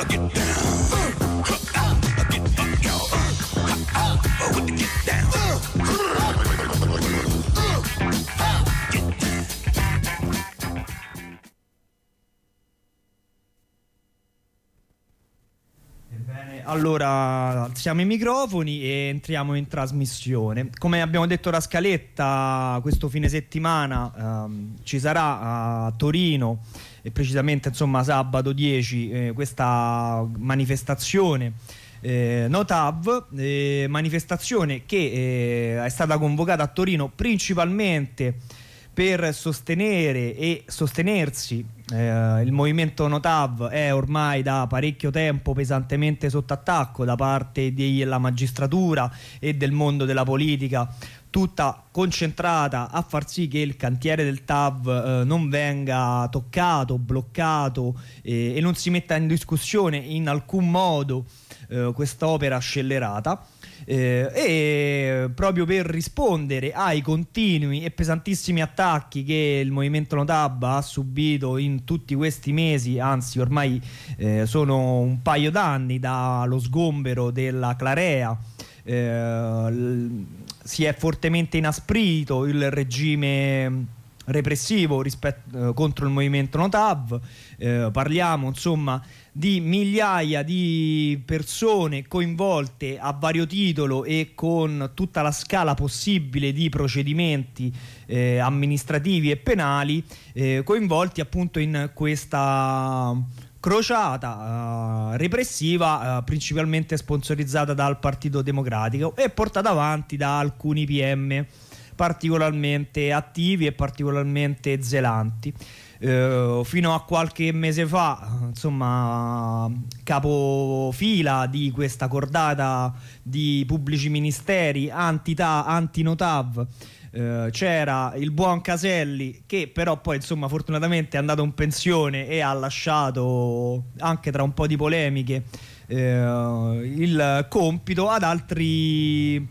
Allora, alziamo i microfoni e entriamo in trasmissione. Come abbiamo detto da scaletta, questo fine settimana ci sarà a Torino, e precisamente insomma sabato 10, questa manifestazione NoTAV, manifestazione che è stata convocata a Torino principalmente per sostenere e sostenersi. Il movimento NoTAV è ormai da parecchio tempo pesantemente sotto attacco da parte della magistratura e del mondo della politica, tutta concentrata a far sì che il cantiere del TAV non venga toccato, bloccato e non si metta in discussione in alcun modo quest'opera scellerata. E proprio per rispondere ai continui e pesantissimi attacchi che il movimento NoTAV ha subito in tutti questi mesi, anzi ormai sono un paio d'anni dallo sgombero della Clarea, si è fortemente inasprito il regime repressivo contro il movimento NoTAV. Parliamo insomma di migliaia di persone coinvolte a vario titolo e con tutta la scala possibile di procedimenti amministrativi e penali, coinvolti appunto in questa crociata repressiva, principalmente sponsorizzata dal Partito Democratico e portata avanti da alcuni PM particolarmente attivi e particolarmente zelanti. Fino a qualche mese fa, insomma, capofila di questa cordata di pubblici ministeri anti-NoTAV c'era il buon Caselli, che però poi insomma fortunatamente è andato in pensione e ha lasciato, anche tra un po' di polemiche, il compito ad altri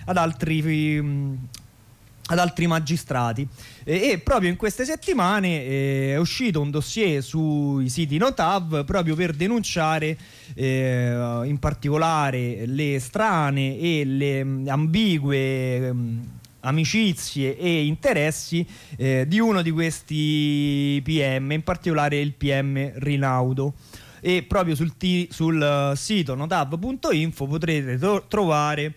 magistrati. E proprio in queste settimane è uscito un dossier sui siti NoTAV proprio per denunciare in particolare le strane e le ambigue amicizie e interessi di uno di questi PM, in particolare il PM Rinaudo. E proprio sul sito notav.info potrete trovare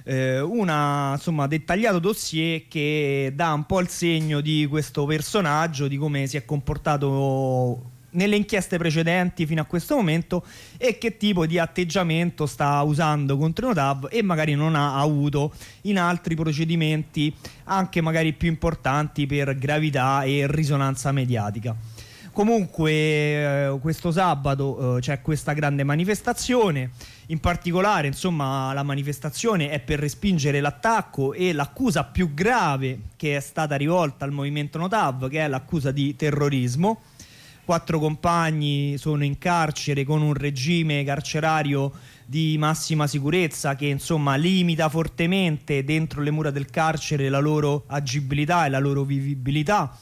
insomma dettagliato dossier che dà un po' il segno di questo personaggio, di come si è comportato nelle inchieste precedenti fino a questo momento e che tipo di atteggiamento sta usando contro NoTAV e magari non ha avuto in altri procedimenti anche magari più importanti per gravità e risonanza mediatica. Comunque questo sabato c'è questa grande manifestazione. In particolare, insomma, la manifestazione è per respingere l'attacco e l'accusa più grave che è stata rivolta al movimento NoTAV, che è l'accusa di terrorismo. 4 compagni sono in carcere con un regime carcerario di massima sicurezza che insomma limita fortemente dentro le mura del carcere la loro agibilità e la loro vivibilità,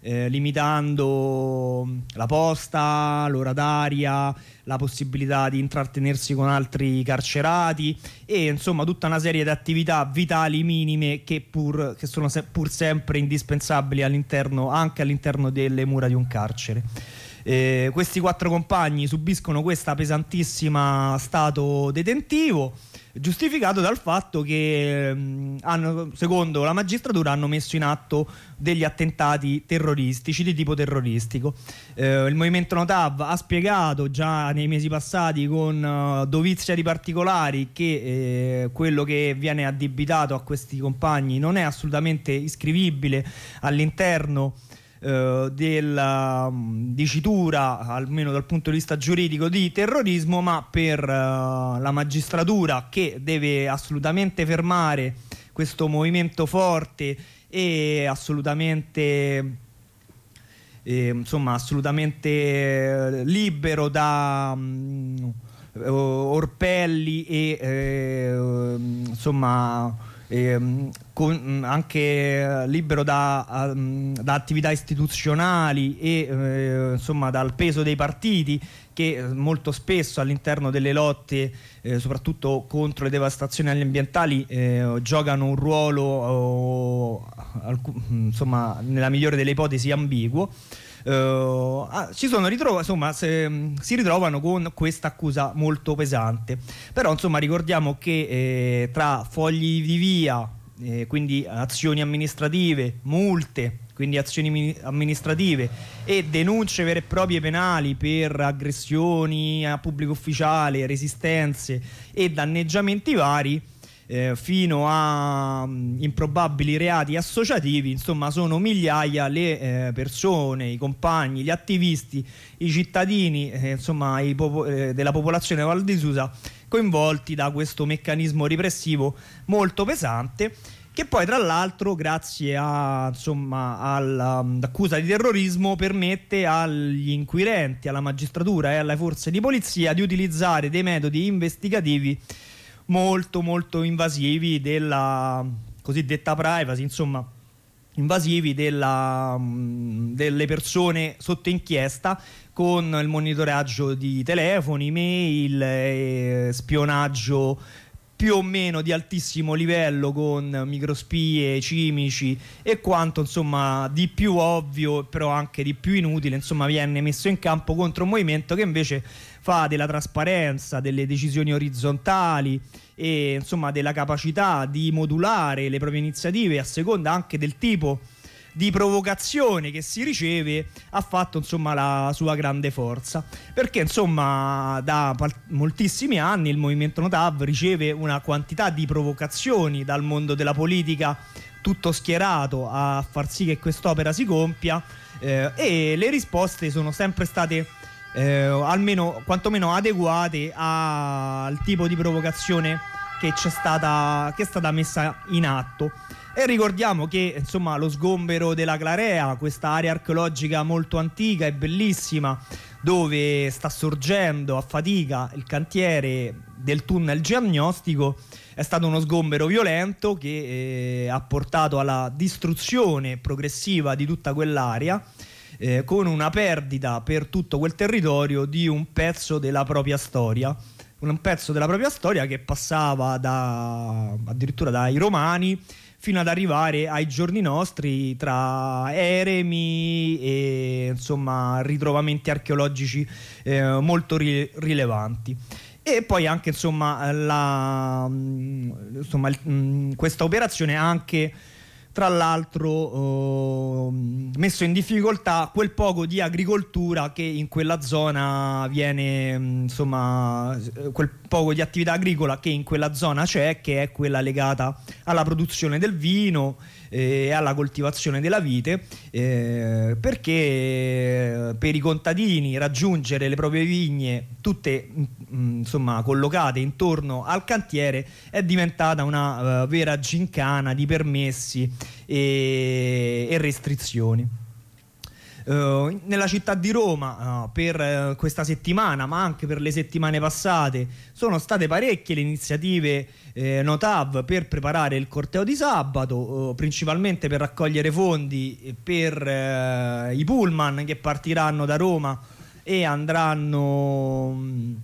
limitando la posta, l'ora d'aria, la possibilità di intrattenersi con altri carcerati e insomma tutta una serie di attività vitali minime che sono pur sempre indispensabili anche all'interno delle mura di un carcere. Questi 4 compagni subiscono questa pesantissima stato detentivo, giustificato dal fatto che secondo la magistratura hanno messo in atto degli attentati terroristici di tipo terroristico. Il movimento NoTAV ha spiegato già nei mesi passati con dovizia di particolari che quello che viene addebitato a questi compagni non è assolutamente iscrivibile all'interno della dicitura, almeno dal punto di vista giuridico, di terrorismo, ma per la magistratura, che deve assolutamente fermare questo movimento forte e assolutamente libero da orpelli e anche libero da attività istituzionali e insomma dal peso dei partiti che molto spesso all'interno delle lotte, soprattutto contro le devastazioni ambientali, giocano un ruolo insomma nella migliore delle ipotesi ambiguo. Si ritrovano con questa accusa molto pesante. Però insomma ricordiamo che tra fogli di via, quindi azioni amministrative, multe, quindi azioni amministrative e denunce vere e proprie penali per aggressioni a pubblico ufficiale, resistenze e danneggiamenti vari, fino a improbabili reati associativi, insomma sono migliaia le persone, i compagni, gli attivisti, i cittadini, insomma della popolazione Val di Susa coinvolti da questo meccanismo repressivo molto pesante, che poi tra l'altro grazie all'accusa di terrorismo permette agli inquirenti, alla magistratura e alle forze di polizia di utilizzare dei metodi investigativi molto molto invasivi della cosiddetta privacy, insomma invasivi delle persone sotto inchiesta, con il monitoraggio di telefoni, mail, spionaggio più o meno di altissimo livello con microspie, cimici e quanto insomma di più ovvio però anche di più inutile insomma viene messo in campo contro un movimento che invece fa della trasparenza, delle decisioni orizzontali e insomma della capacità di modulare le proprie iniziative a seconda anche del tipo di provocazione che si riceve, ha fatto insomma la sua grande forza, perché insomma da moltissimi anni il movimento Notav riceve una quantità di provocazioni dal mondo della politica, tutto schierato a far sì che quest'opera si compia, e le risposte sono sempre state almeno quantomeno adeguate al tipo di provocazione che è stata messa in atto. E ricordiamo che insomma lo sgombero della Clarea, questa area archeologica molto antica e bellissima dove sta sorgendo a fatica il cantiere del tunnel geognostico, è stato uno sgombero violento che ha portato alla distruzione progressiva di tutta quell'area, con una perdita per tutto quel territorio di un pezzo della propria storia. Un pezzo della propria storia che passava addirittura dai Romani fino ad arrivare ai giorni nostri, tra eremi e insomma ritrovamenti archeologici molto rilevanti. E poi anche questa operazione ha anche tra l'altro messo in difficoltà quel poco di agricoltura che in quella zona viene, insomma quel poco di attività agricola che in quella zona c'è, che è quella legata alla produzione del vino e alla coltivazione della vite, perché per i contadini raggiungere le proprie vigne tutte insomma collocate intorno al cantiere è diventata una vera gincana di permessi e restrizioni. Nella città di Roma per questa settimana, ma anche per le settimane passate, sono state parecchie le iniziative Notav per preparare il corteo di sabato, principalmente per raccogliere fondi per i pullman che partiranno da Roma e andranno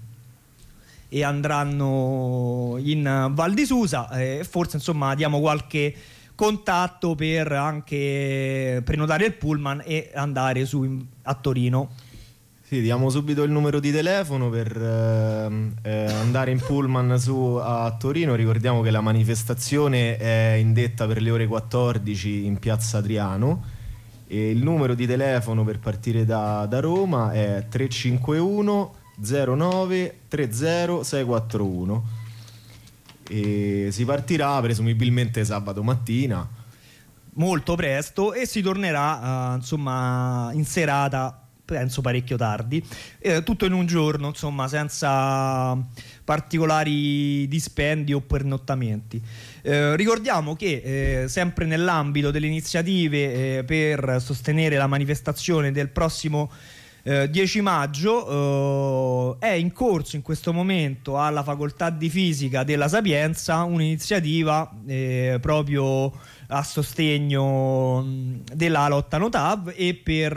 in Val di Susa, forse insomma diamo qualche contatto per anche prenotare il pullman e andare a Torino. Sì, diamo subito il numero di telefono per andare in pullman a Torino. Ricordiamo che la manifestazione è indetta per le ore 14 in piazza Adriano e il numero di telefono per partire da Roma è 351 09 30 641 e si partirà presumibilmente sabato mattina molto presto e si tornerà insomma in serata, penso parecchio tardi, tutto in un giorno, insomma senza particolari dispendi o pernottamenti. Ricordiamo che sempre nell'ambito delle iniziative per sostenere la manifestazione del prossimo 10 maggio è in corso in questo momento alla Facoltà di Fisica della Sapienza un'iniziativa proprio a sostegno della lotta NOTAV e per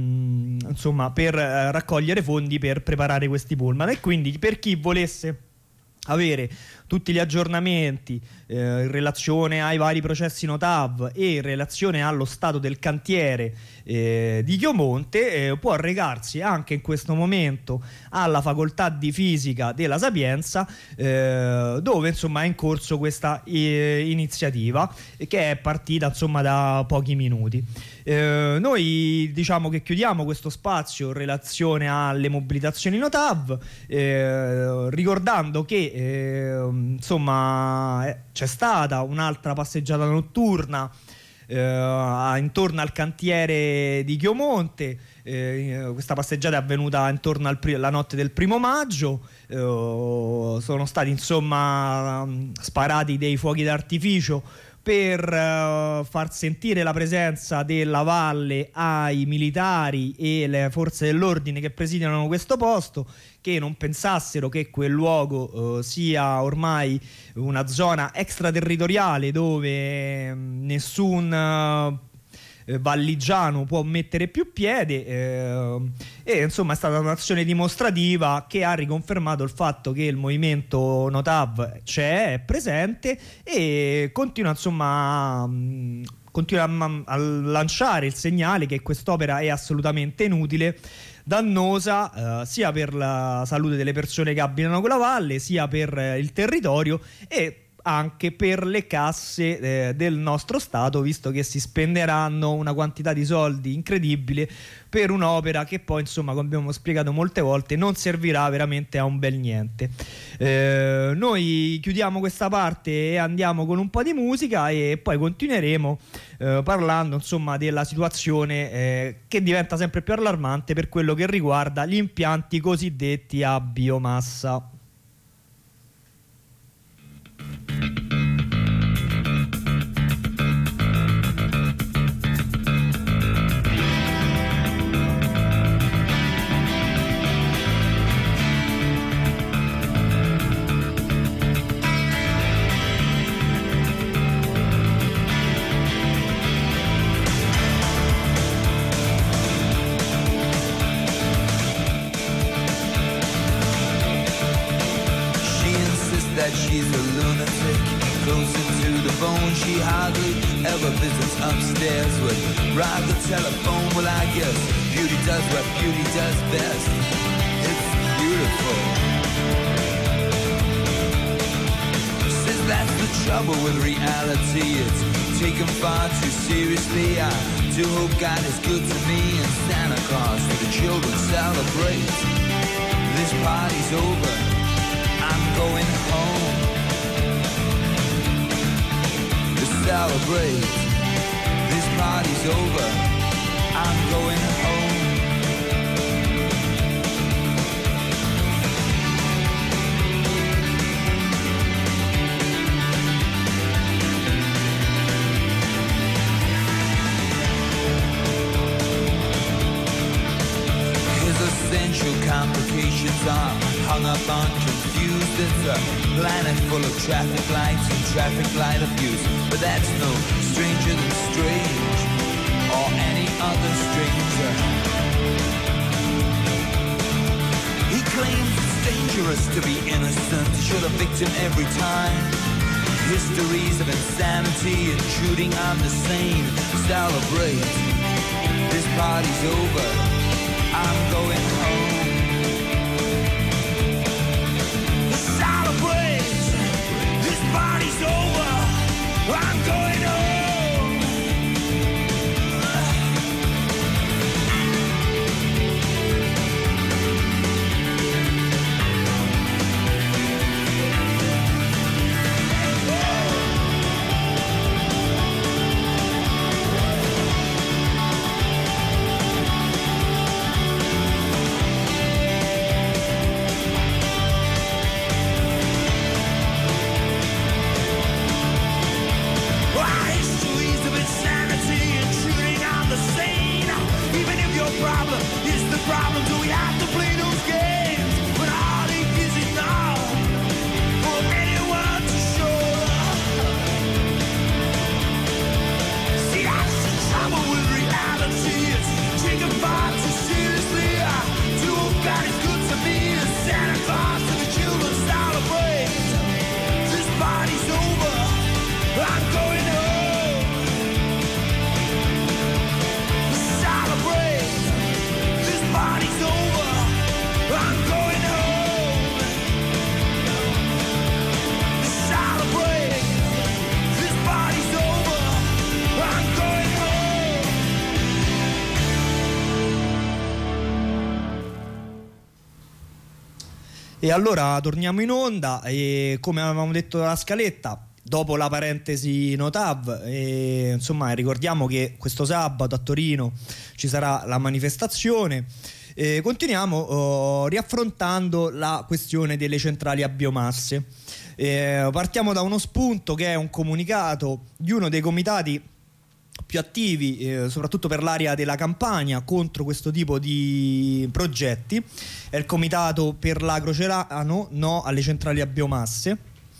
raccogliere fondi per preparare questi pullman. E quindi per chi volesse avere tutti gli aggiornamenti in relazione ai vari processi NOTAV e in relazione allo stato del cantiere di Chiomonte, può recarsi anche in questo momento alla Facoltà di Fisica della Sapienza, dove insomma è in corso questa iniziativa che è partita insomma da pochi minuti. Noi diciamo che chiudiamo questo spazio in relazione alle mobilitazioni NOTAV, ricordando che c'è stata un'altra passeggiata notturna intorno al cantiere di Chiomonte. Questa passeggiata è avvenuta intorno alla notte del 1° maggio. Sono stati sparati dei fuochi d'artificio per far sentire la presenza della valle ai militari e le forze dell'ordine che presidiano questo posto, che non pensassero che quel luogo sia ormai una zona extraterritoriale dove nessun valligiano può mettere più piede, e insomma è stata un'azione dimostrativa che ha riconfermato il fatto che il movimento NOTAV è presente e continua a lanciare il segnale che quest'opera è assolutamente inutile, dannosa sia per la salute delle persone che abitano quella valle, sia per il territorio e anche per le casse del nostro Stato, visto che si spenderanno una quantità di soldi incredibile per un'opera che poi, insomma, come abbiamo spiegato molte volte, non servirà veramente a un bel niente. Noi chiudiamo questa parte e andiamo con un po' di musica e poi continueremo parlando, insomma, della situazione che diventa sempre più allarmante per quello che riguarda gli impianti cosiddetti a biomassa. She's a lunatic, closer to the bone. She hardly ever visits upstairs, would rather telephone. Well, I guess beauty does what beauty does best. It's beautiful. Says that's the trouble with reality, it's taken far too seriously. I do hope God is good to me and Santa Claus for the children celebrate. This party's over, I'm going home to celebrate. This party's over, I'm going home. His essential complications are hung up on confused. It's a planet full of traffic lights and traffic light abuse. But that's no stranger than strange, or any other stranger. He claims it's dangerous to be innocent, to shoot a victim every time. Histories of insanity intruding on the sane. Celebrate, this party's over, I'm going home. This party's over, I'm going home. problem do we have to play those games when heartache is enough for anyone to show love? See, that's the trouble with reality. It's taken far too seriously. Do God is good to me. Santa Claus and the children celebrate. This party's over. I'm going home. Celebrate. This party's over. I'm going home. Celebrate. This party's over. I'm going home. E allora torniamo in onda e come avevamo detto dalla scaletta, dopo la parentesi Notav, insomma ricordiamo che questo sabato a Torino ci sarà la manifestazione. Continuiamo riaffrontando la questione delle centrali a biomasse. Partiamo da uno spunto che è un comunicato di uno dei comitati più attivi, soprattutto per l'area della Campania, contro questo tipo di progetti. È il comitato per l'Agro-Celano no alle centrali a biomasse.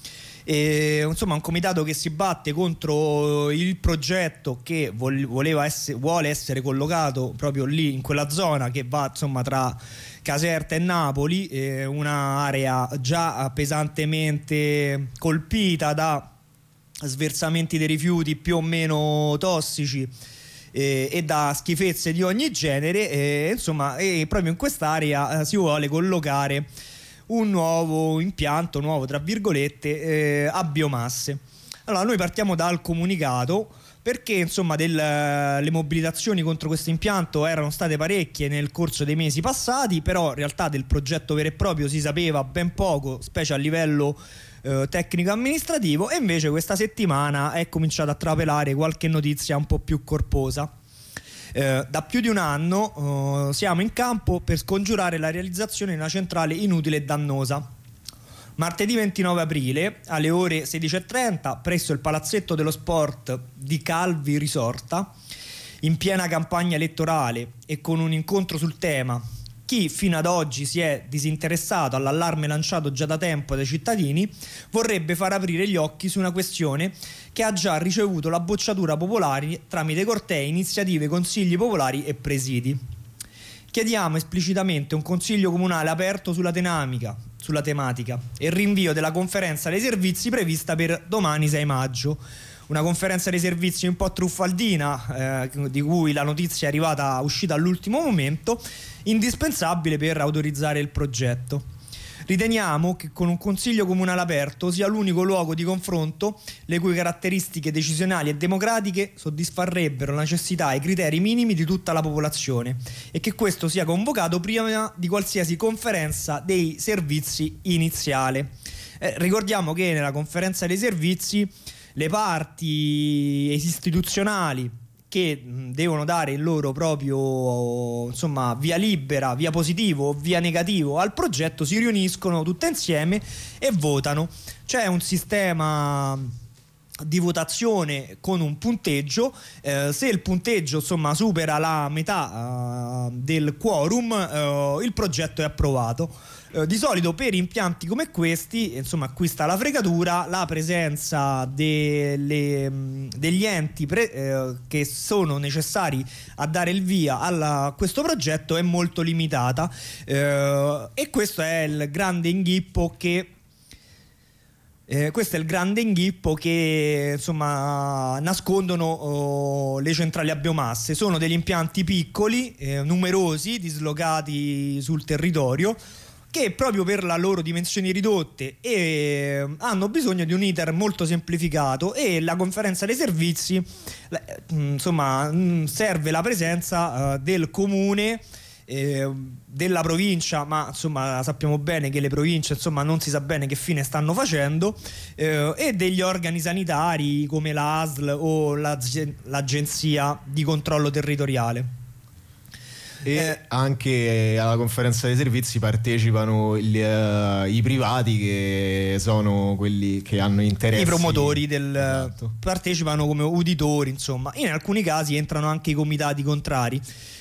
Insomma, un comitato che si batte contro il progetto che vuole essere collocato proprio lì in quella zona che va insomma tra Caserta e Napoli, un'area già pesantemente colpita da sversamenti dei rifiuti più o meno tossici e da schifezze di ogni genere, insomma, e proprio in quest'area si vuole collocare un nuovo impianto, nuovo tra virgolette, a biomasse. Allora noi partiamo dal comunicato perché insomma le mobilitazioni contro questo impianto erano state parecchie nel corso dei mesi passati, però in realtà del progetto vero e proprio si sapeva ben poco, specie a livello tecnico amministrativo, e invece questa settimana è cominciata a trapelare qualche notizia un po' più corposa. Da più di un anno siamo in campo per scongiurare la realizzazione di una centrale inutile e dannosa. Martedì 29 aprile alle ore 16:30 presso il palazzetto dello sport di Calvi Risorta, in piena campagna elettorale e con un incontro sul tema chi fino ad oggi si è disinteressato all'allarme lanciato già da tempo dai cittadini vorrebbe far aprire gli occhi su una questione che ha già ricevuto la bocciatura popolare tramite cortei, iniziative, consigli popolari e presidi. Chiediamo esplicitamente un consiglio comunale aperto sulla tematica e il rinvio della conferenza dei servizi prevista per domani 6 maggio. Una conferenza dei servizi un po' truffaldina, di cui la notizia è uscita all'ultimo momento, indispensabile per autorizzare il progetto. Riteniamo che con un consiglio comunale aperto sia l'unico luogo di confronto le cui caratteristiche decisionali e democratiche soddisfarebbero la necessità e i criteri minimi di tutta la popolazione e che questo sia convocato prima di qualsiasi conferenza dei servizi iniziale. Ricordiamo che nella conferenza dei servizi le parti istituzionali che devono dare il loro proprio insomma via libera, via positivo o via negativo al progetto si riuniscono tutte insieme e votano. C'è un sistema di votazione con un punteggio, se il punteggio insomma supera la metà del quorum, il progetto è approvato. Di solito per impianti come questi, insomma, qui sta la fregatura, la presenza degli enti che sono necessari a dare il via a questo progetto è molto limitata, e questo è il grande inghippo che insomma nascondono le centrali a biomasse. Sono degli impianti piccoli, numerosi, dislocati sul territorio, che proprio per le loro dimensioni ridotte hanno bisogno di un iter molto semplificato, e la conferenza dei servizi insomma serve la presenza del comune, della provincia, ma insomma sappiamo bene che le province insomma non si sa bene che fine stanno facendo, e degli organi sanitari come la ASL o l'Agenzia di Controllo Territoriale. E anche alla conferenza dei servizi partecipano i privati, che sono quelli che hanno interessi, i promotori esatto. Partecipano come uditori, insomma. In alcuni casi entrano anche i comitati contrari,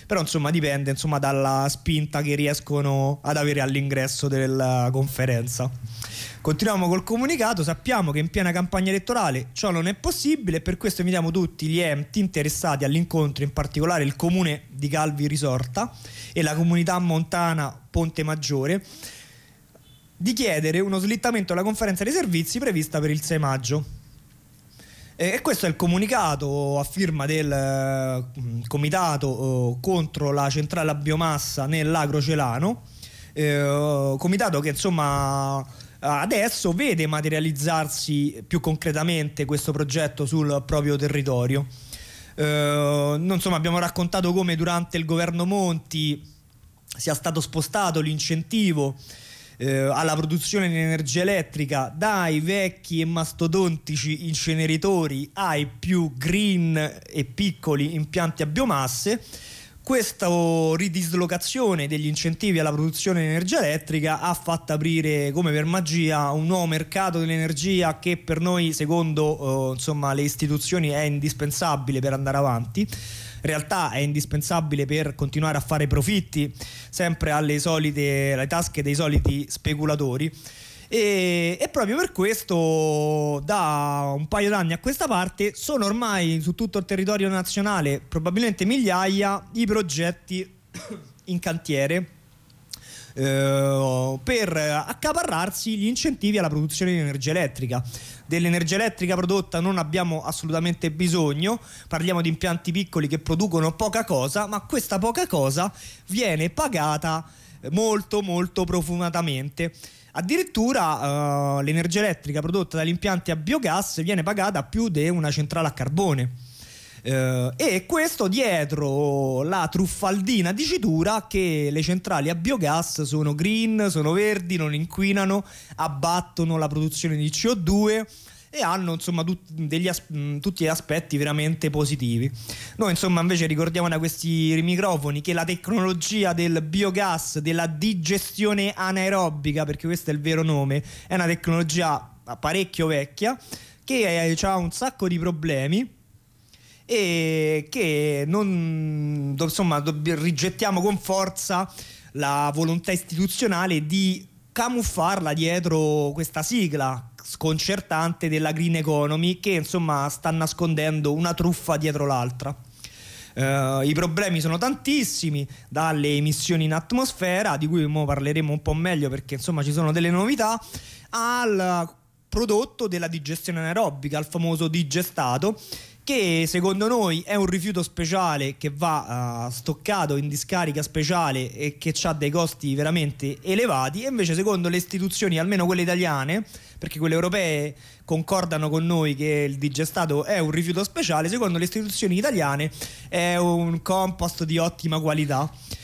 però insomma dipende insomma dalla spinta che riescono ad avere all'ingresso della conferenza. Continuiamo col comunicato. Sappiamo che in piena campagna elettorale ciò non è possibile e per questo invitiamo tutti gli enti interessati all'incontro, in particolare il comune di Calvi Risorta e la comunità montana Ponte Maggiore, di chiedere uno slittamento alla conferenza dei servizi prevista per il 6 maggio. E questo è il comunicato a firma del comitato contro la centrale a biomassa nell'Agro Celano, comitato che insomma adesso vede materializzarsi più concretamente questo progetto sul proprio territorio. Insomma, abbiamo raccontato come durante il governo Monti sia stato spostato l'incentivo alla produzione di energia elettrica dai vecchi e mastodontici inceneritori ai più green e piccoli impianti a biomasse. Questa ridislocazione degli incentivi alla produzione di energia elettrica ha fatto aprire come per magia un nuovo mercato dell'energia che per noi, secondo insomma, le istituzioni, è indispensabile per andare avanti. In realtà è indispensabile per continuare a fare profitti sempre alle tasche dei soliti speculatori. E proprio per questo da un paio d'anni a questa parte sono ormai su tutto il territorio nazionale probabilmente migliaia i progetti in cantiere per accaparrarsi gli incentivi alla produzione di energia elettrica. Dell'energia elettrica prodotta non abbiamo assolutamente bisogno, parliamo di impianti piccoli che producono poca cosa, ma questa poca cosa viene pagata molto molto profumatamente. Addirittura l'energia elettrica prodotta dagli impianti a biogas viene pagata più di una centrale a carbone. E questo dietro la truffaldina dicitura che le centrali a biogas sono green, sono verdi, non inquinano, abbattono la produzione di CO2 e hanno insomma tutti gli aspetti veramente positivi. Noi insomma invece ricordiamo da questi microfoni che la tecnologia del biogas, della digestione anaerobica, perché questo è il vero nome, è una tecnologia parecchio vecchia che ha un sacco di problemi e che non, insomma, rigettiamo con forza la volontà istituzionale di camuffarla dietro questa sigla sconcertante della green economy che insomma sta nascondendo una truffa dietro l'altra. I problemi sono tantissimi, dalle emissioni in atmosfera, di cui mo parleremo un po' meglio perché insomma ci sono delle novità, al prodotto della digestione anaerobica, al famoso digestato, che secondo noi è un rifiuto speciale che va stoccato in discarica speciale e che ha dei costi veramente elevati, e invece secondo le istituzioni, almeno quelle italiane, perché quelle europee concordano con noi che il digestato è un rifiuto speciale, secondo le istituzioni italiane è un compost di ottima qualità.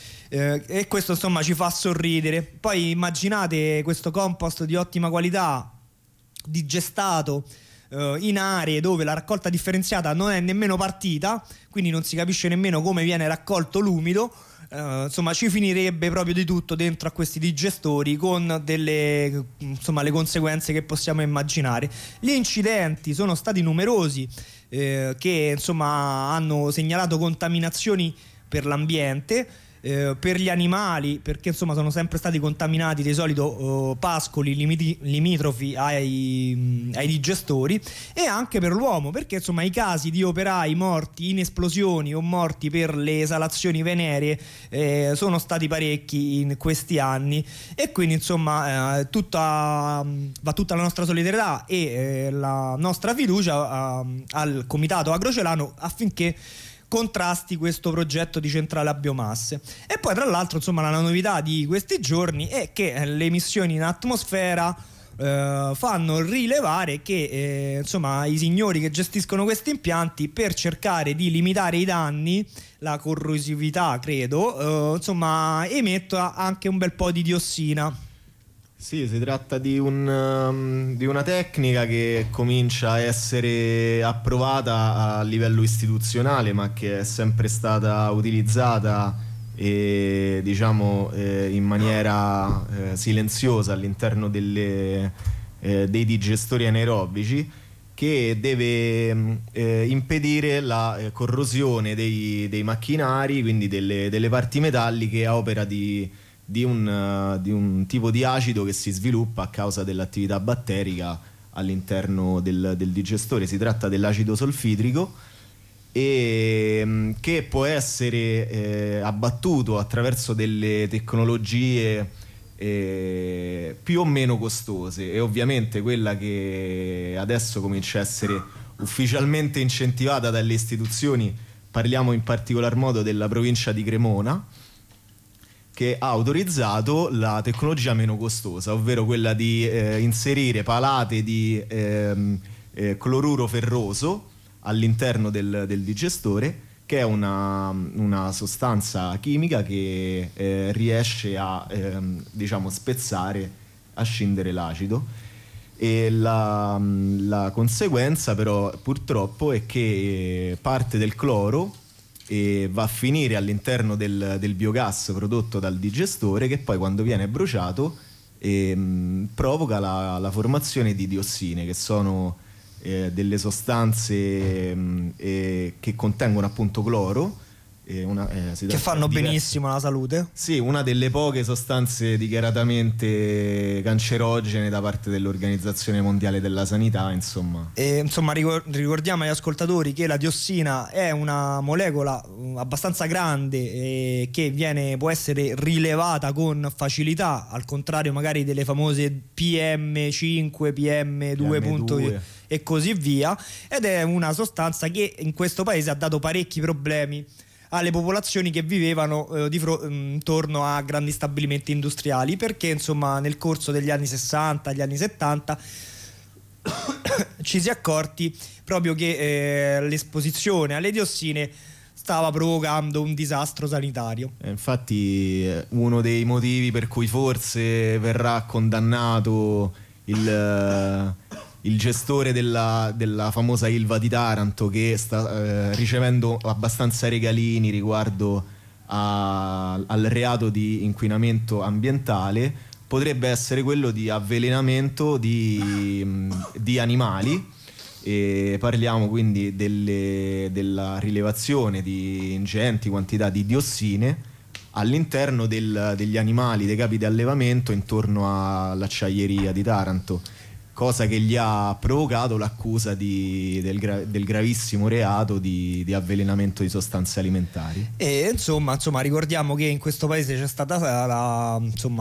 E questo insomma ci fa sorridere. Poi immaginate questo compost di ottima qualità digestato in aree dove la raccolta differenziata non è nemmeno partita, quindi non si capisce nemmeno come viene raccolto l'umido. Insomma ci finirebbe proprio di tutto dentro a questi digestori, con delle le conseguenze che possiamo immaginare. Gli incidenti sono stati numerosi, che insomma hanno segnalato contaminazioni per l'ambiente, per gli animali, perché insomma sono sempre stati contaminati di solito pascoli limitrofi ai digestori, e anche per l'uomo, perché insomma i casi di operai morti in esplosioni o morti per le esalazioni veneree sono stati parecchi in questi anni, e quindi insomma va tutta la nostra solidarietà e la nostra fiducia al comitato Agro Celano affinché contrasti questo progetto di centrale a biomasse. E poi tra l'altro insomma la novità di questi giorni è che le emissioni in atmosfera fanno rilevare che insomma i signori che gestiscono questi impianti, per cercare di limitare i danni, la corrosività credo, insomma emettono anche un bel po' di diossina. Sì, si tratta di una tecnica che comincia a essere approvata a livello istituzionale, ma che è sempre stata utilizzata in maniera silenziosa all'interno dei digestori anaerobici, che deve impedire la corrosione dei macchinari, quindi delle parti metalliche, a opera di un tipo di acido che si sviluppa a causa dell'attività batterica all'interno del digestore. Si tratta dell'acido solfidrico, e che può essere abbattuto attraverso delle tecnologie più o meno costose, e ovviamente quella che adesso comincia a essere ufficialmente incentivata dalle istituzioni, parliamo in particolar modo della provincia di Cremona, che ha autorizzato la tecnologia meno costosa, ovvero quella di inserire palate di cloruro ferroso all'interno del digestore, che è una sostanza chimica che riesce a diciamo spezzare, a scindere l'acido. E la conseguenza però purtroppo è che parte del cloro va a finire all'interno del biogas prodotto dal digestore, che poi quando viene bruciato provoca la formazione di diossine, che sono delle sostanze che contengono appunto cloro, che fanno benissimo alla salute. Sì, una delle poche sostanze dichiaratamente cancerogene da parte dell'Organizzazione Mondiale della Sanità, insomma. E, insomma, ricordiamo agli ascoltatori che la diossina è una molecola abbastanza grande che può essere rilevata con facilità, al contrario magari delle famose PM5, PM2. E così via, ed è una sostanza che in questo paese ha dato parecchi problemi alle popolazioni che vivevano intorno a grandi stabilimenti industriali, perché insomma nel corso degli anni 60, gli anni 70 ci si è accorti proprio che l'esposizione alle diossine stava provocando un disastro sanitario. Infatti uno dei motivi per cui forse verrà condannato il gestore della famosa Ilva di Taranto, che sta ricevendo abbastanza regalini riguardo al reato di inquinamento ambientale, potrebbe essere quello di avvelenamento di animali. E parliamo quindi della rilevazione di ingenti quantità di diossine all'interno degli animali, dei capi di allevamento intorno all'acciaieria di Taranto, cosa che gli ha provocato l'accusa del gravissimo reato di avvelenamento di sostanze alimentari. E insomma ricordiamo che in questo paese c'è stata la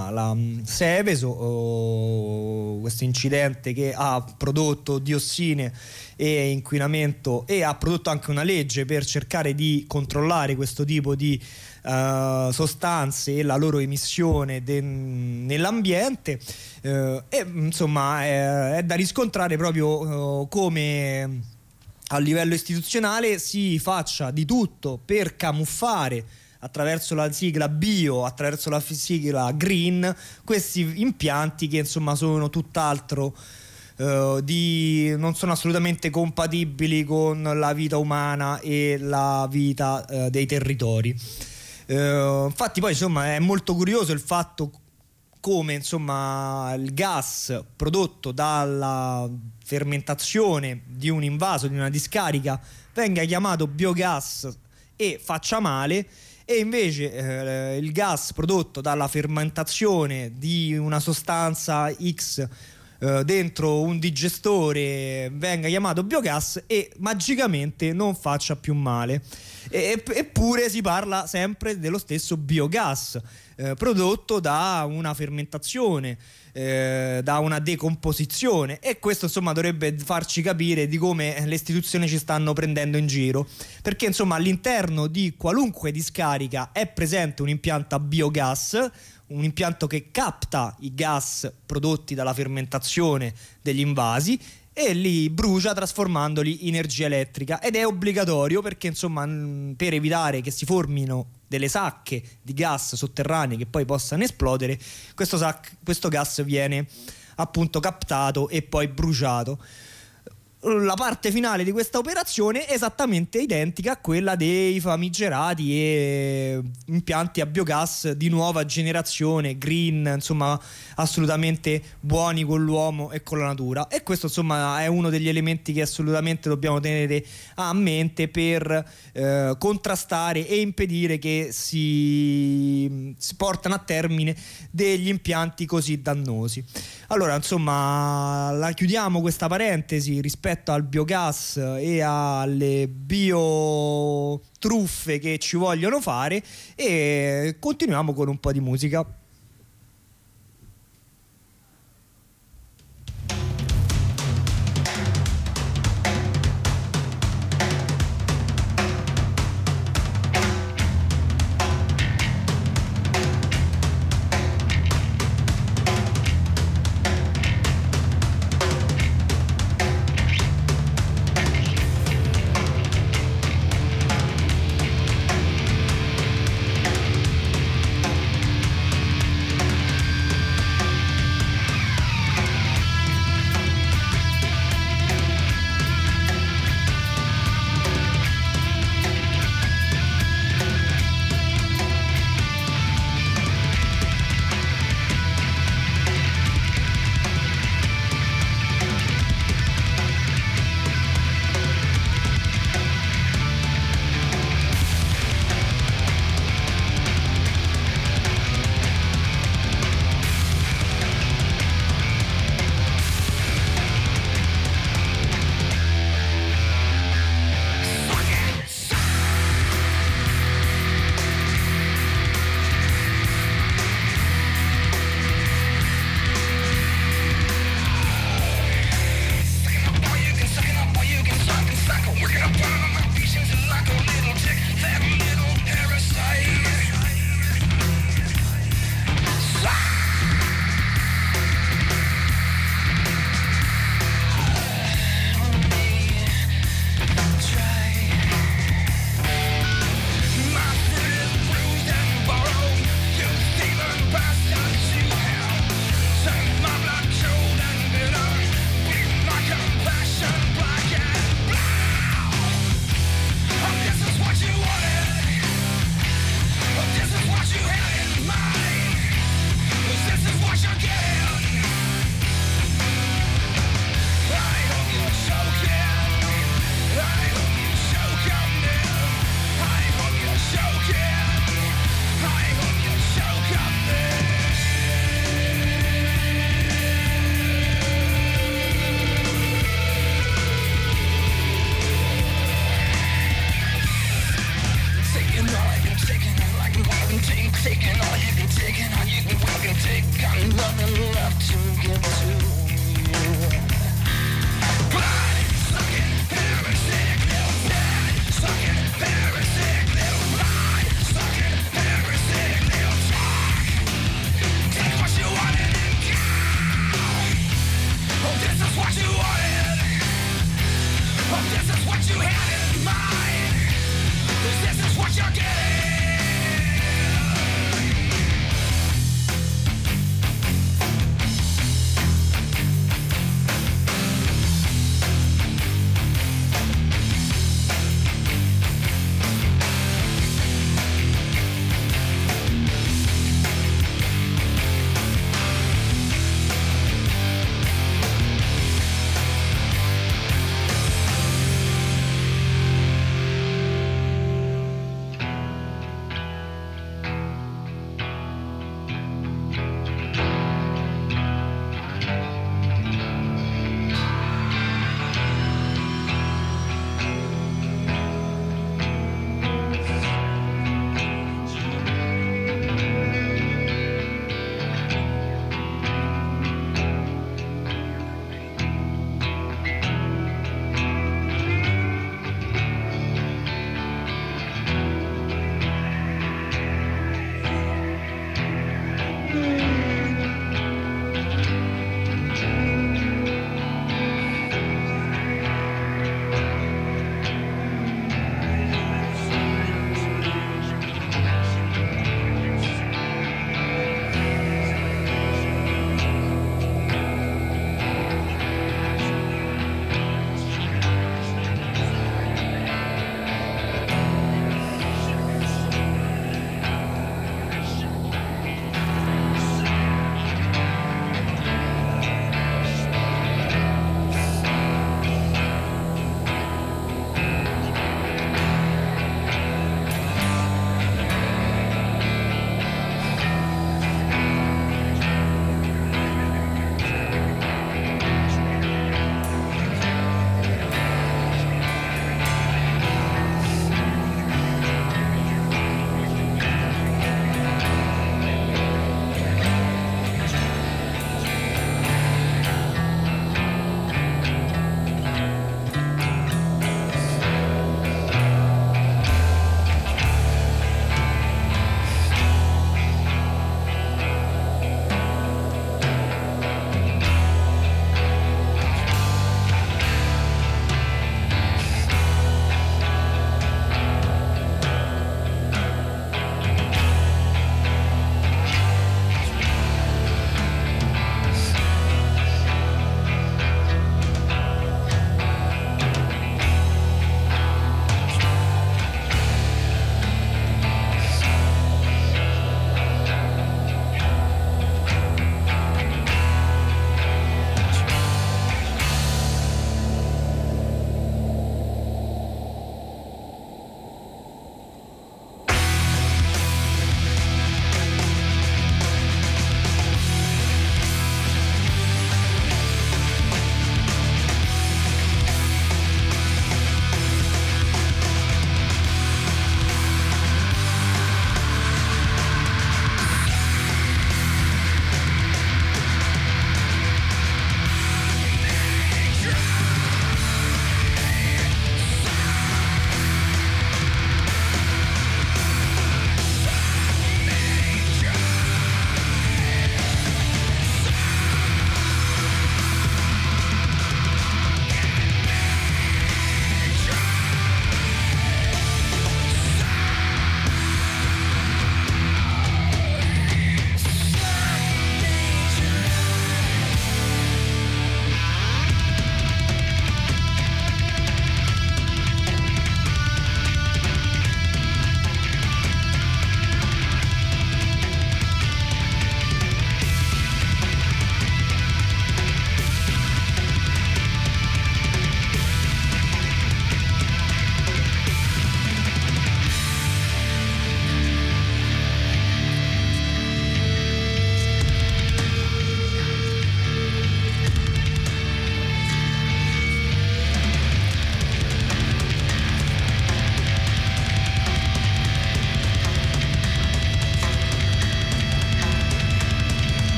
Seveso, questo incidente che ha prodotto diossine e inquinamento, e ha prodotto anche una legge per cercare di controllare questo tipo di sostanze e la loro emissione nell'ambiente, e insomma è da riscontrare proprio come a livello istituzionale si faccia di tutto per camuffare, attraverso la sigla bio, attraverso la sigla green, questi impianti che insomma sono tutt'altro non sono assolutamente compatibili con la vita umana e la vita dei territori. Infatti poi insomma è molto curioso il fatto come insomma il gas prodotto dalla fermentazione di un invaso, di una discarica, venga chiamato biogas e faccia male, e invece il gas prodotto dalla fermentazione di una sostanza X dentro un digestore venga chiamato biogas e magicamente non faccia più male. Eppure si parla sempre dello stesso biogas prodotto da una fermentazione, da una decomposizione, e questo insomma dovrebbe farci capire di come le istituzioni ci stanno prendendo in giro, perché insomma all'interno di qualunque discarica è presente un impianto a biogas, un impianto che capta i gas prodotti dalla fermentazione degli invasi e li brucia trasformandoli in energia elettrica, ed è obbligatorio perché insomma per evitare che si formino delle sacche di gas sotterranee che poi possano esplodere, questo gas viene appunto captato e poi bruciato. la parte finale di questa operazione è esattamente identica a quella dei famigerati impianti a biogas di nuova generazione, green, insomma assolutamente buoni con l'uomo e con la natura. E questo insomma è uno degli elementi che assolutamente dobbiamo tenere a mente per contrastare e impedire che si portano a termine degli impianti così dannosi. Allora insomma la chiudiamo questa parentesi rispetto al biogas e alle biotruffe che ci vogliono fare e continuiamo con un po' di musica.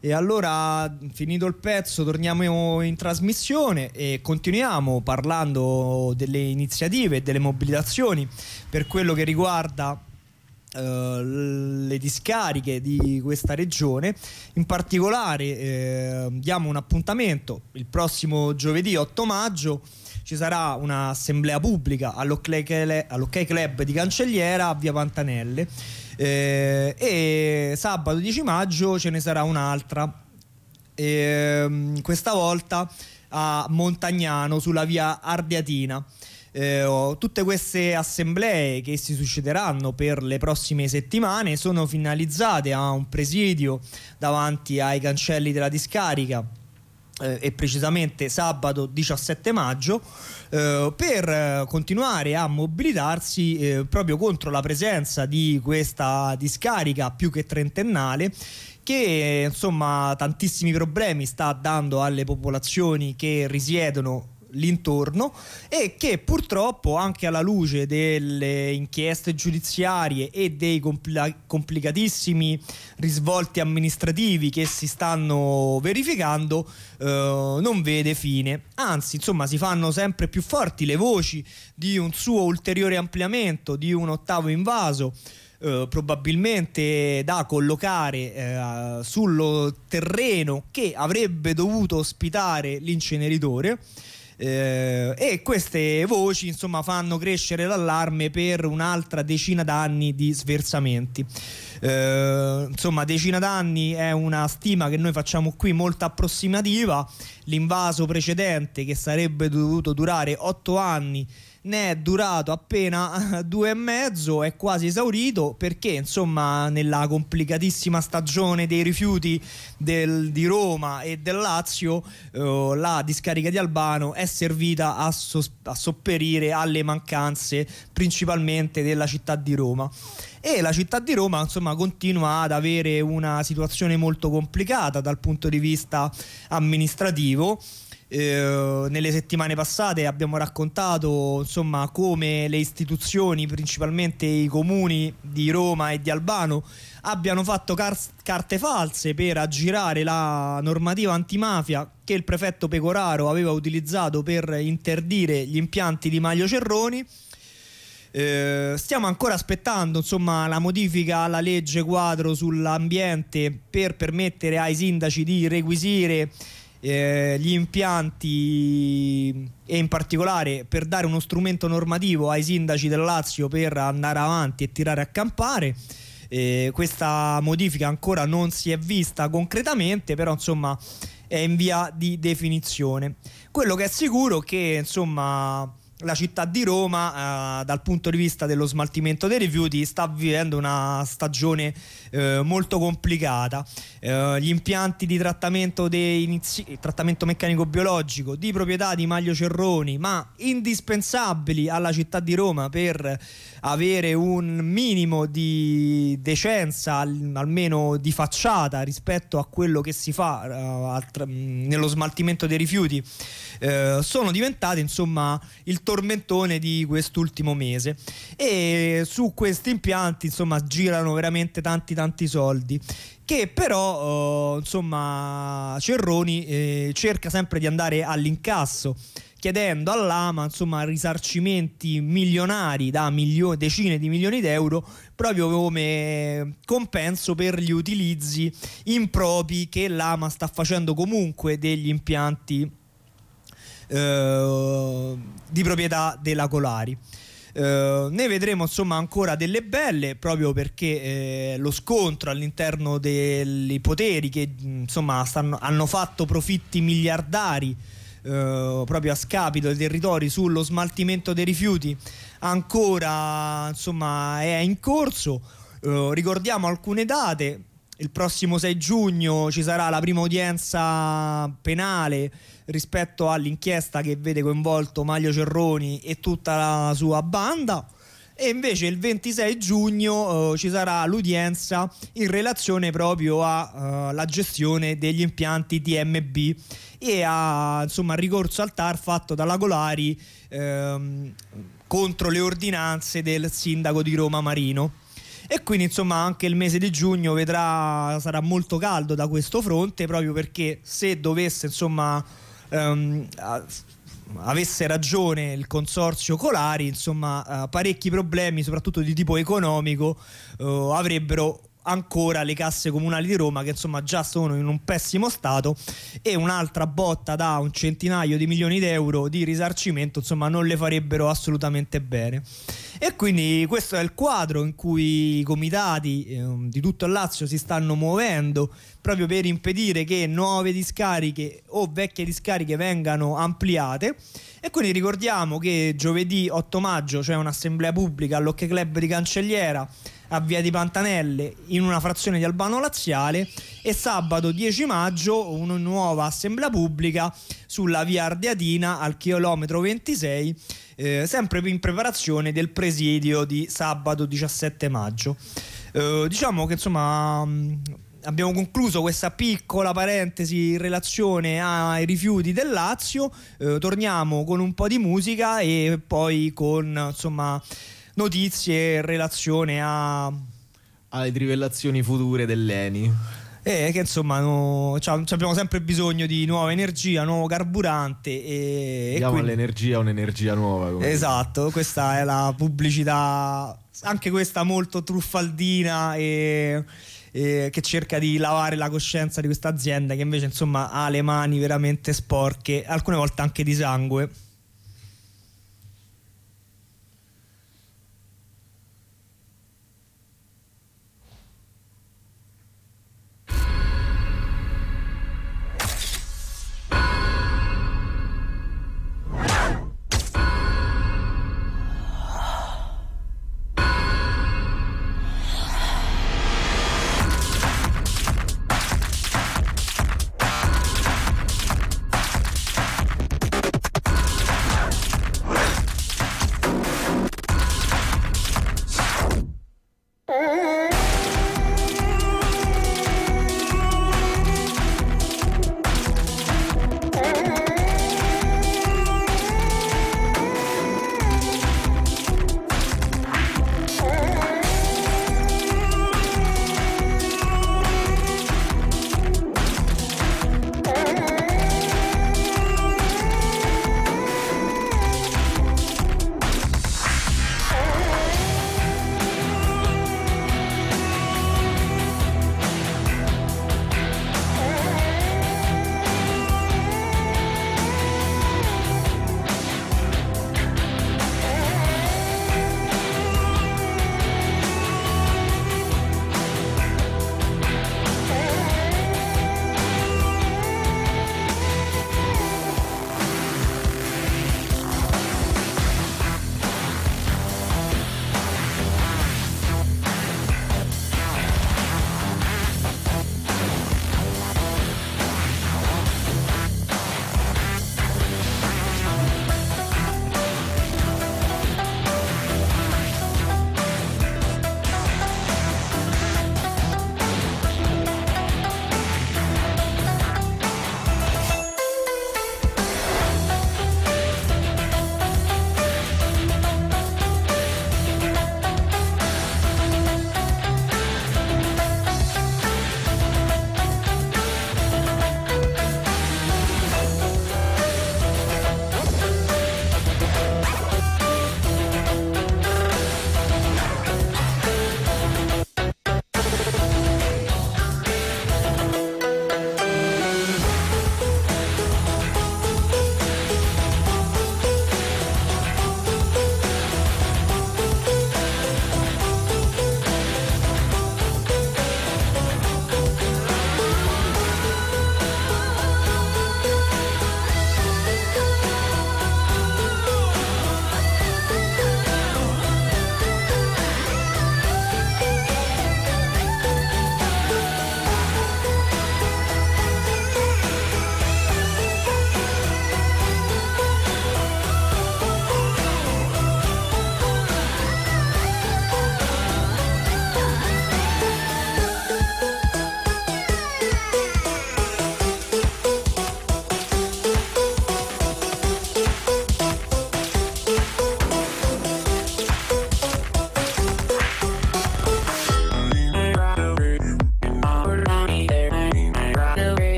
E allora, finito il pezzo, torniamo in trasmissione e continuiamo parlando delle iniziative e delle mobilitazioni per quello che riguarda le discariche di questa regione. In particolare diamo un appuntamento il prossimo giovedì 8 maggio. Ci sarà un'assemblea pubblica all'Ok Club di Cancelliera a via Pantanelle, e sabato 10 maggio ce ne sarà un'altra, questa volta a Montagnano sulla via Ardeatina. Tutte queste assemblee che si succederanno per le prossime settimane sono finalizzate a un presidio davanti ai cancelli della discarica, e precisamente sabato 17 maggio, per continuare a mobilitarsi proprio contro la presenza di questa discarica più che trentennale, che insomma tantissimi problemi sta dando alle popolazioni che risiedono l'intorno, e che purtroppo, anche alla luce delle inchieste giudiziarie e dei complicatissimi risvolti amministrativi che si stanno verificando, non vede fine. Anzi, insomma, si fanno sempre più forti le voci di un suo ulteriore ampliamento, di un ottavo invaso, probabilmente da collocare sul terreno che avrebbe dovuto ospitare l'inceneritore. E queste voci insomma fanno crescere l'allarme per un'altra decina d'anni di sversamenti. Insomma, decina d'anni è una stima che noi facciamo qui molto approssimativa. L'invaso precedente, che sarebbe dovuto durare 8 anni, ne è durato appena 2 e mezzo, è quasi esaurito, perché insomma nella complicatissima stagione dei rifiuti di Roma e del Lazio, la discarica di Albano è servita a sopperire alle mancanze principalmente della città di Roma. E la città di Roma insomma continua ad avere una situazione molto complicata dal punto di vista amministrativo. Nelle settimane passate abbiamo raccontato insomma come le istituzioni, principalmente i comuni di Roma e di Albano, abbiano fatto carte false per aggirare la normativa antimafia che il prefetto Pecoraro aveva utilizzato per interdire gli impianti di Maglio Cerroni. Stiamo ancora aspettando insomma la modifica alla legge quadro sull'ambiente per permettere ai sindaci di requisire gli impianti, e in particolare per dare uno strumento normativo ai sindaci del Lazio per andare avanti e tirare a campare. Questa modifica ancora non si è vista concretamente, però insomma è in via di definizione. Quello che è sicuro è che insomma la città di Roma, dal punto di vista dello smaltimento dei rifiuti, sta vivendo una stagione molto complicata. Gli impianti di trattamento meccanico biologico di proprietà di Maglio Cerroni, ma indispensabili alla città di Roma per avere un minimo di decenza, almeno di facciata, rispetto a quello che si fa nello smaltimento dei rifiuti, sono diventati insomma il tormentone di quest'ultimo mese. E su questi impianti insomma girano veramente tanti soldi, che però insomma Cerroni cerca sempre di andare all'incasso, chiedendo all'AMA insomma risarcimenti milionari da decine di milioni d'euro, proprio come compenso per gli utilizzi impropri che l'AMA sta facendo comunque degli impianti di proprietà della Colari. Ne vedremo insomma ancora delle belle, proprio perché lo scontro all'interno dei poteri che insomma hanno fatto profitti miliardari proprio a scapito dei territori sullo smaltimento dei rifiuti ancora insomma è in corso. Ricordiamo alcune date. Il prossimo 6 giugno ci sarà la prima udienza penale rispetto all'inchiesta che vede coinvolto Maglio Cerroni e tutta la sua banda, e invece il 26 giugno ci sarà l'udienza in relazione proprio alla gestione degli impianti TMB e a insomma ricorso al TAR fatto dalla Colari contro le ordinanze del sindaco di Roma Marino. e quindi insomma anche il mese di giugno sarà molto caldo da questo fronte, proprio perché se dovesse insomma avesse ragione il consorzio Colari, insomma parecchi problemi soprattutto di tipo economico avrebbero ancora le casse comunali di Roma, che insomma già sono in un pessimo stato, e un'altra botta da un centinaio di milioni di euro di risarcimento insomma non le farebbero assolutamente bene. E quindi questo è il quadro in cui i comitati di tutto il Lazio si stanno muovendo proprio per impedire che nuove discariche o vecchie discariche vengano ampliate. E quindi ricordiamo che giovedì 8 maggio c'è un'assemblea pubblica all'Hockey Club di Cancelliera a Via di Pantanelle in una frazione di Albano Laziale, e sabato 10 maggio una nuova assemblea pubblica sulla Via Ardeatina al chilometro 26, sempre in preparazione del presidio di sabato 17 maggio. Diciamo che insomma abbiamo concluso questa piccola parentesi in relazione ai rifiuti del Lazio. Torniamo con un po' di musica e poi con insomma notizie in relazione alle trivellazioni future dell'ENI. Che insomma abbiamo sempre bisogno di nuova energia, nuovo carburante Diamo all'energia un'energia nuova. Esatto, questa è la pubblicità, anche questa molto truffaldina e che cerca di lavare la coscienza di questa azienda, che invece insomma ha le mani veramente sporche, alcune volte anche di sangue.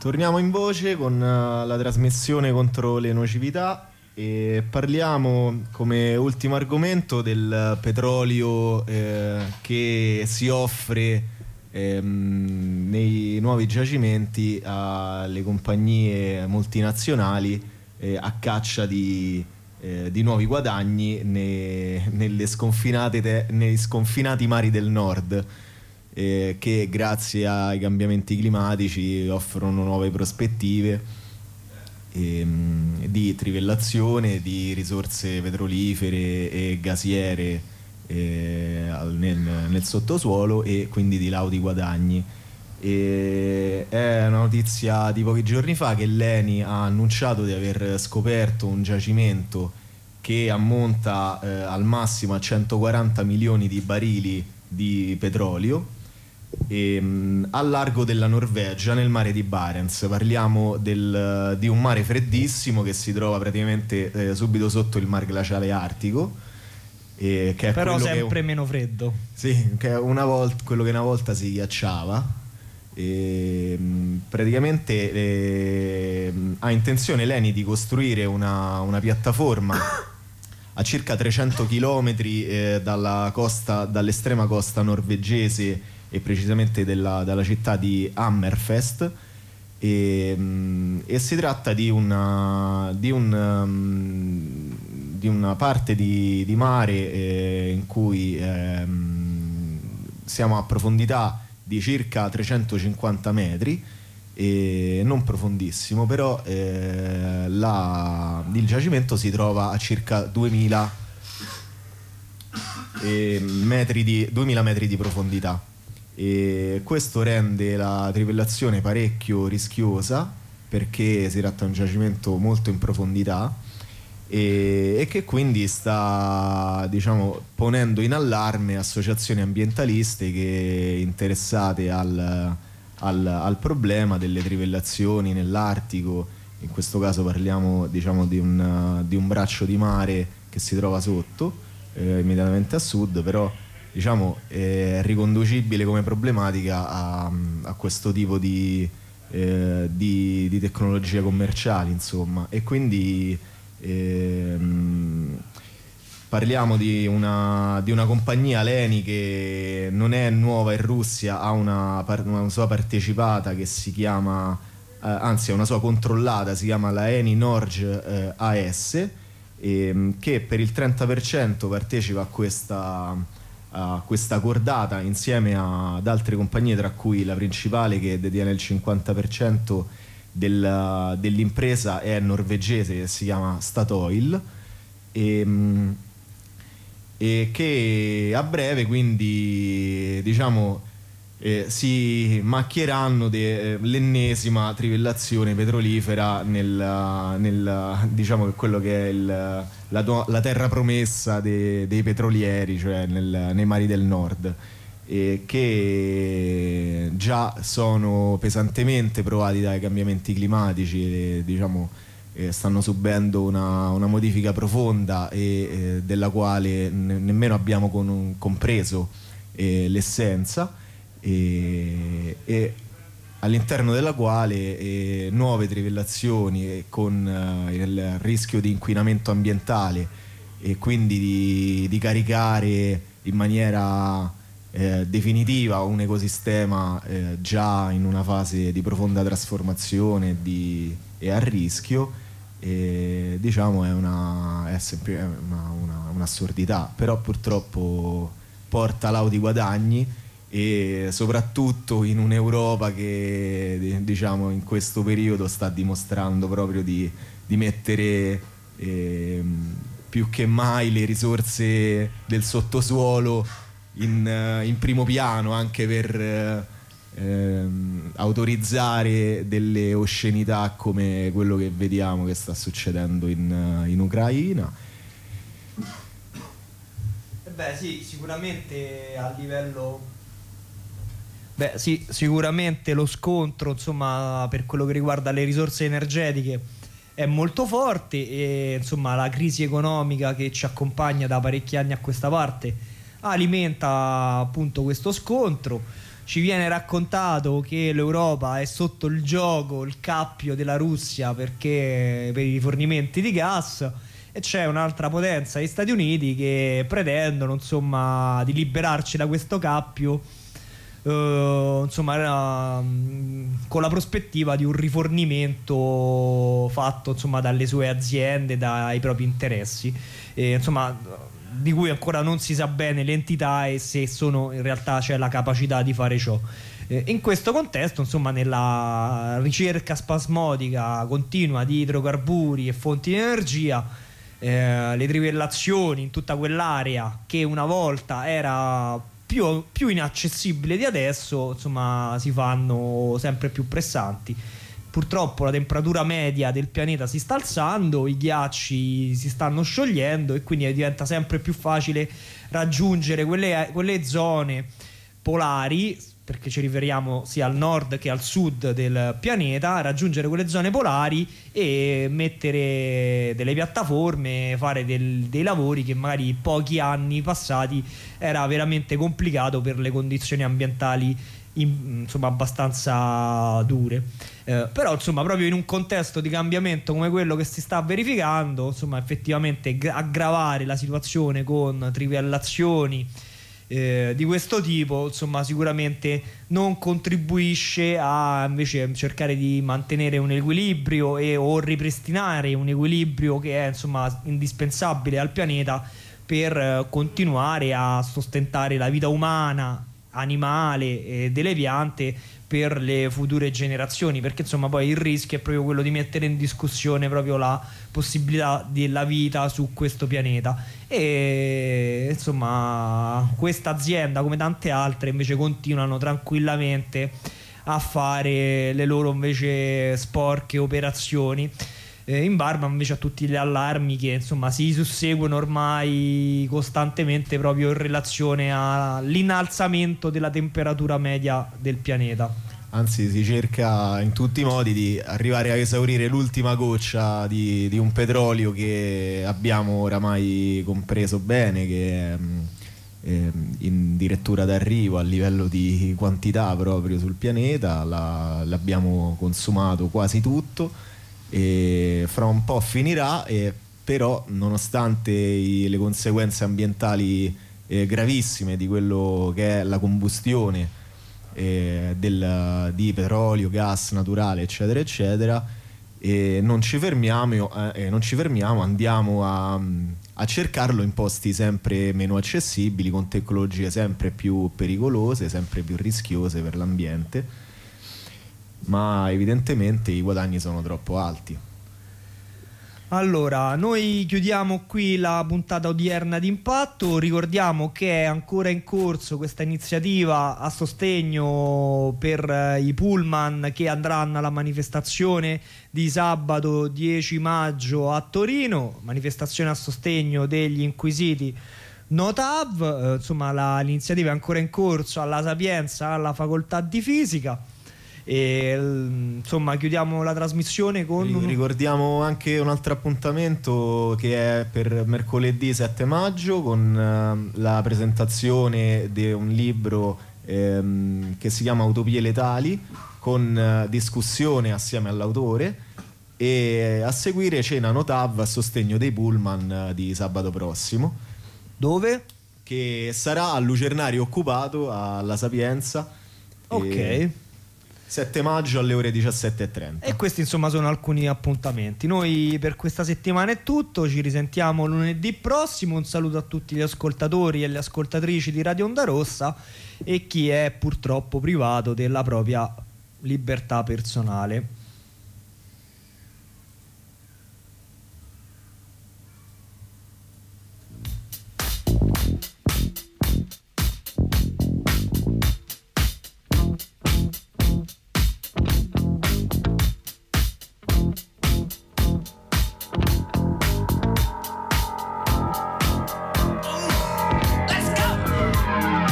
Torniamo in voce con la trasmissione contro le nocività e parliamo come ultimo argomento del petrolio che si offre nei nuovi giacimenti alle compagnie multinazionali a caccia di nuovi guadagni nei sconfinati mari del nord. Che grazie ai cambiamenti climatici offrono nuove prospettive di trivellazione di risorse petrolifere e gasiere nel sottosuolo e quindi di lauti guadagni. È una notizia di pochi giorni fa che l'ENI ha annunciato di aver scoperto un giacimento che ammonta al massimo a 140 milioni di barili di petrolio al largo della Norvegia, nel mare di Barents. Parliamo di un mare freddissimo che si trova praticamente subito sotto il mar glaciale artico, che è però sempre che, meno freddo. Sì, che è quello che una volta si ghiacciava. Praticamente ha intenzione l'ENI di costruire una piattaforma a circa 300 km dall'estrema costa norvegese e precisamente dalla città di Hammerfest, e si tratta di una parte di mare in cui siamo a profondità di circa 350 metri, e non profondissimo, però il giacimento si trova a circa 2000 metri di profondità. E questo rende la trivellazione parecchio rischiosa, perché si tratta di un giacimento molto in profondità e che quindi sta, diciamo, ponendo in allarme associazioni ambientaliste interessate al problema delle trivellazioni nell'Artico. In questo caso parliamo, diciamo, di un braccio di mare che si trova sotto, immediatamente a sud, però diciamo è riconducibile come problematica a questo tipo di tecnologie commerciali, insomma. E quindi parliamo di una compagnia, l'ENI, che non è nuova in Russia, ha una sua partecipata che si chiama anzi è una sua controllata, si chiama la Eni Norge AS, che per il 30% partecipa a questa cordata insieme ad altre compagnie, tra cui la principale, che detiene il 50% dell'impresa, è norvegese, che si chiama Statoil, e che a breve, quindi, diciamo, si macchieranno l'ennesima trivellazione petrolifera diciamo, che quello che è la terra promessa dei petrolieri, cioè nei mari del nord, che già sono pesantemente provati dai cambiamenti climatici e, diciamo, stanno subendo una modifica profonda e della quale nemmeno abbiamo compreso l'essenza, e all'interno della quale nuove trivellazioni con il rischio di inquinamento ambientale e quindi di caricare in maniera definitiva un ecosistema già in una fase di profonda trasformazione e a rischio, diciamo è sempre un'assurdità, però purtroppo porta lauti guadagni, e soprattutto in un'Europa che, diciamo, in questo periodo sta dimostrando proprio di mettere più che mai le risorse del sottosuolo in primo piano, anche per autorizzare delle oscenità come quello che vediamo che sta succedendo in Ucraina. Beh, sì, sicuramente a livello... Beh, sì, sicuramente lo scontro, insomma, per quello che riguarda le risorse energetiche è molto forte, e insomma la crisi economica che ci accompagna da parecchi anni a questa parte alimenta appunto questo scontro. ci viene raccontato che l'Europa è sotto il gioco, il cappio della Russia perché per i rifornimenti di gas, e c'è un'altra potenza, gli Stati Uniti, che pretendono insomma di liberarci da questo cappio, insomma con la prospettiva di un rifornimento fatto insomma dalle sue aziende, dai propri interessi, insomma di cui ancora non si sa bene l'entità e se sono in realtà c'è la capacità di fare ciò. In questo contesto, insomma, nella ricerca spasmodica continua di idrocarburi e fonti di energia, le trivellazioni in tutta quell'area che una volta era più inaccessibile di adesso, insomma, si fanno sempre più pressanti. Purtroppo la temperatura media del pianeta si sta alzando, i ghiacci si stanno sciogliendo e quindi diventa sempre più facile raggiungere quelle zone polari, perché ci riferiamo sia al nord che al sud del pianeta, raggiungere quelle zone polari e mettere delle piattaforme, fare dei lavori che magari pochi anni passati era veramente complicato per le condizioni ambientali insomma abbastanza dure. Però insomma proprio in un contesto di cambiamento come quello che si sta verificando, insomma effettivamente aggravare la situazione con trivellazioni di questo tipo, insomma sicuramente non contribuisce a invece cercare di mantenere un equilibrio o ripristinare un equilibrio che è insomma indispensabile al pianeta per continuare a sostentare la vita umana, animale e delle piante per le future generazioni, perché insomma poi il rischio è proprio quello di mettere in discussione proprio la possibilità della vita su questo pianeta. E insomma questa azienda, come tante altre, invece continuano tranquillamente a fare le loro invece sporche operazioni, in barba invece a tutti gli allarmi che insomma si susseguono ormai costantemente proprio in relazione all'innalzamento della temperatura media del pianeta. Anzi, si cerca in tutti i modi di arrivare a esaurire l'ultima goccia di un petrolio che abbiamo oramai compreso bene, che è in dirittura d'arrivo a livello di quantità proprio sul pianeta. L'abbiamo consumato quasi tutto e fra un po' finirà, però nonostante le conseguenze ambientali gravissime di quello che è la combustione di petrolio, gas naturale eccetera eccetera, non ci fermiamo, andiamo a cercarlo in posti sempre meno accessibili, con tecnologie sempre più pericolose, sempre più rischiose per l'ambiente, ma evidentemente i guadagni sono troppo alti. Allora, noi chiudiamo qui la puntata odierna di Impatto. Ricordiamo che è ancora in corso questa iniziativa a sostegno per i pullman che andranno alla manifestazione di sabato 10 maggio a Torino, manifestazione a sostegno degli inquisiti NOTAV. Insomma, l'iniziativa è ancora in corso alla Sapienza, alla facoltà di fisica. E insomma chiudiamo la trasmissione con ricordiamo anche un altro appuntamento che è per mercoledì 7 maggio con la presentazione di un libro che si chiama Utopie letali, con discussione assieme all'autore, e a seguire cena NOTAV a sostegno dei pullman di sabato prossimo. Dove? Che sarà al Lucernario Occupato alla Sapienza. Ok. 7 maggio alle ore 17:30. E questi insomma sono alcuni appuntamenti. Noi per questa settimana è tutto, ci risentiamo lunedì prossimo. Un saluto a tutti gli ascoltatori e le ascoltatrici di Radio Onda Rossa e chi è purtroppo privato della propria libertà personale.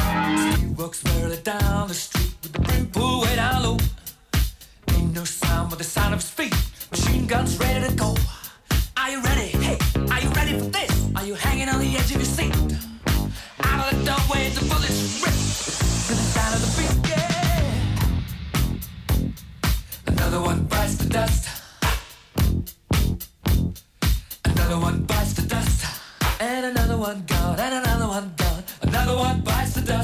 Down the street with the brim pulled way down low. Ain't no sound Another one bites the dust, and another one gone, and another one gone. Another one bites the dust.